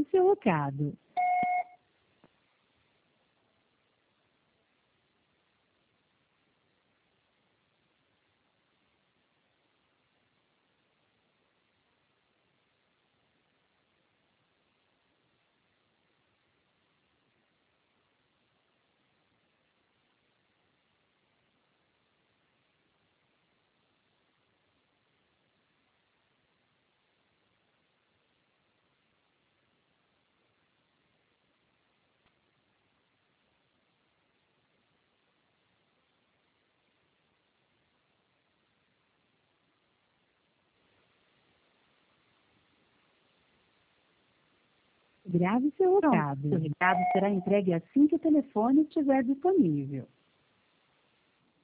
seu recado. Grave seu recado. Seu recado será entregue assim que o telefone estiver disponível.